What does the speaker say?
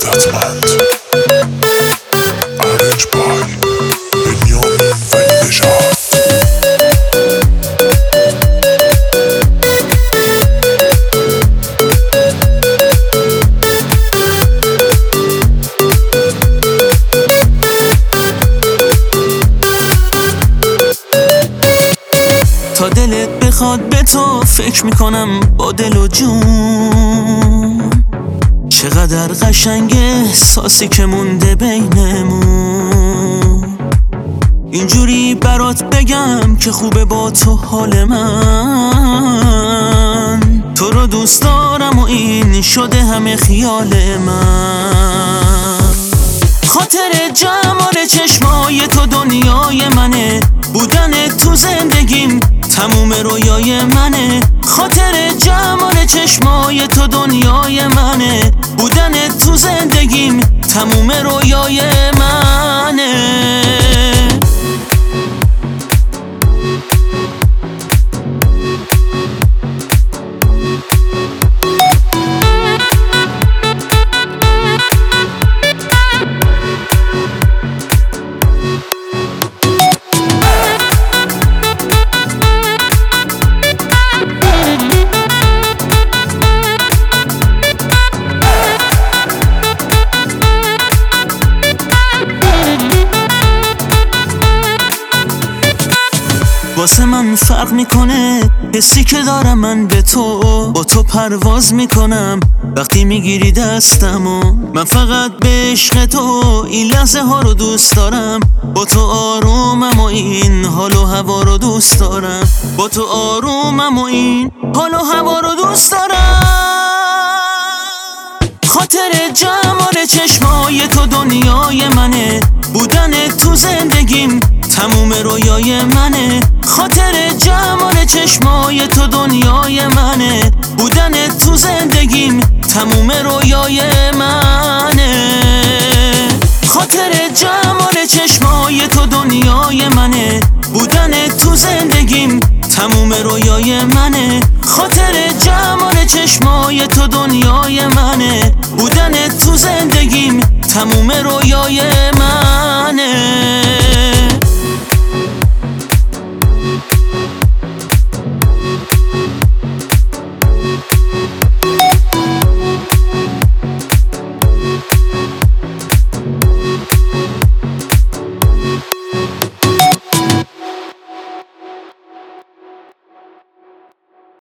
قدرتمند ارنج بای بنیامین ولی‌نژاد. تا دلت بخواد به تو فکر میکنم با دل و جون، چقدر قشنگه احساسی که مونده بینمون. اینجوری برات بگم که خوبه با تو حال من، تو رو دوست دارم و این شده همه خیال من. خاطر جمال چشمای تو دنیای منه، بودن تو زندگیم تموم رویای منه. خاطر جمال چشمای تو دنیای منه، بودن تو زندگیم تموم رویای منه. واسه من فرق میکنه حسی که دارم من به تو، با تو پرواز میکنم وقتی میگیری دستمو. من فقط به عشق تو این لحظه ها رو دوست دارم، با تو آرومم و این حال و هوا رو دوست دارم. با تو آرومم و این حال و هوا رو دوست دارم. خاطر جمال چشمای تو دنیای منه، بودن تو زندگیم تموم رویای منه. خاطر جمال چشمای تو دنیای منه، بودن تو زندگیم تموم رویای منه. خاطر جمال چشمای تو دنیای منه، بودن تو زندگیم تموم رویای منه. خاطر جمال چشمای تو دنیای منه، بودن تو زندگیم تموم رویای من.